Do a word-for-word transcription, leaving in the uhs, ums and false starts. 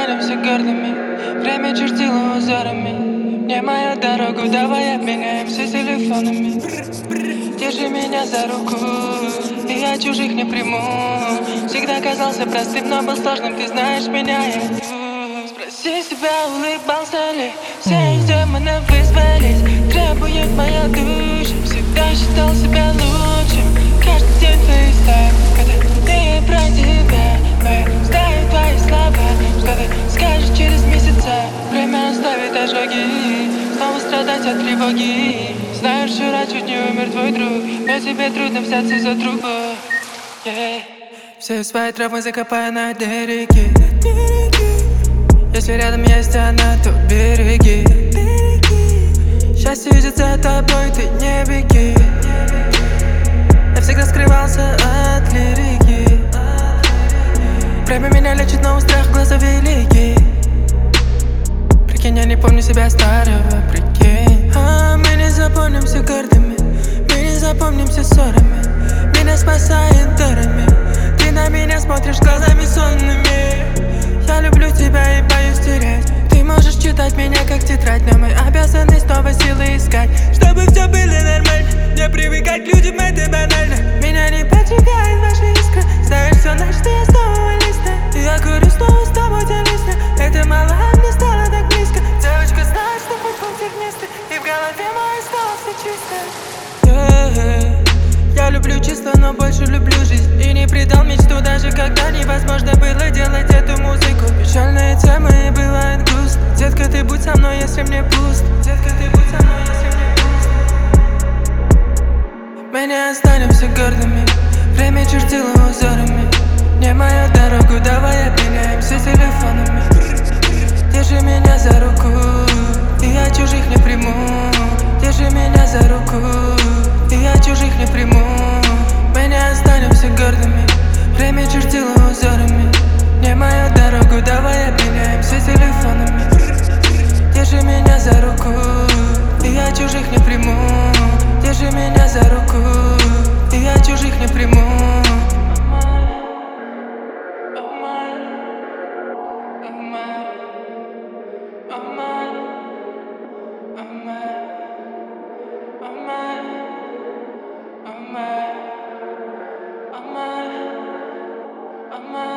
останемся гордыми. Время чертило узорами. Не моя дорога, давай обменяемся телефонами. Держи меня за руку, и я чужих не приму. Всегда казался простым, но был сложным, ты знаешь меня, я иду. Спроси себя, улыбался ли? Все из демона вызвались, требует моя душа. Всегда считал себя лучшим, каждый день фейстайм. Это не про тебя, но я знаю твои слова. Что ты скажешь через месяца? Время оставит ожоги, снова страдать от тревоги. Знаю, вчера чуть не умер твой друг, но тебе трудно взяться за трубу. Yeah. Все свои травмы закопаю на дне реки. Если рядом есть она, то береги. Счастье идет за тобой, ты не беги. Я всегда скрывался от лирики. Время меня лечит, но у страха глаза велики. Прикинь, я не помню себя старого, прикинь. А мы не запомнимся гордыми, мы не запомнимся ссорами. Меня спасает дарами, ты на меня смотришь глазами сонными. Я люблю тебя и боюсь терять. Ты можешь читать меня как тетрадь, но мы обязаны снова силы искать, чтобы все было нормально. Не привыкать к людям, это банально. Меня не поджигает ваша искра. Ставишь все на что я снова листа. И я курю снова с тобой делюсь. Это мало, а мне стало так близко. Девочка знает, что хоть пунктик вместе, и в голове моей стало все чисто. Yeah. Я люблю чисто, но больше люблю жизнь. И не предал мечту, даже когда невозможно было делать эту музыку. Печальные темы, бывает грустно. Детка, ты будь со мной, если мне пусто. Детка, ты будь со мной, если мне пусто. Мы не останемся гордыми. Время чертило узорами. Не моя дорога, давай обменяемся телефонами. Держи меня за руку, и я чужих не приму. Держи меня за руку, и я чужих не приму. Мы не останемся гордыми. Время чертило узорами. Не моя дорога, давай обменяемся телефонами. Держи меня за руку, и я чужих не приму. Держи меня за руку, и я чужих не приму. I'm